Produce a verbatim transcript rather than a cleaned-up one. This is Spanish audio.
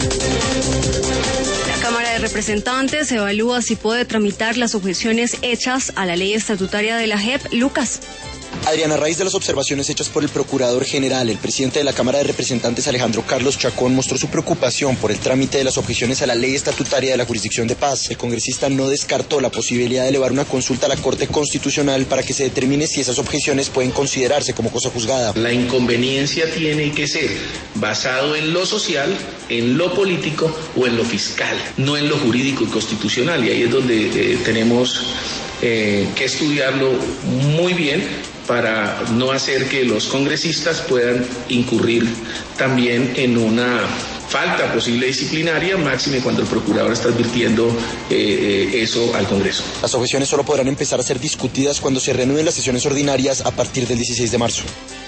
La Cámara de Representantes evalúa si puede tramitar las objeciones hechas a la ley estatutaria de la J E P. Lucas. Adriana, a raíz de las observaciones hechas por el Procurador General, el presidente de la Cámara de Representantes, Alejandro Carlos Chacón, mostró su preocupación por el trámite de las objeciones a la ley estatutaria de la Jurisdicción de Paz. El congresista no descartó la posibilidad de elevar una consulta a la Corte Constitucional para que se determine si esas objeciones pueden considerarse como cosa juzgada. La inconveniencia tiene que ser basado en lo social, en lo político o en lo fiscal, no en lo jurídico y constitucional. Y ahí es donde eh, tenemos eh, que estudiarlo muy bien, para no hacer que los congresistas puedan incurrir también en una falta posible disciplinaria, máxime cuando el procurador está advirtiendo eh, eh, eso al Congreso. Las objeciones solo podrán empezar a ser discutidas cuando se reanuden las sesiones ordinarias a partir del dieciséis de marzo.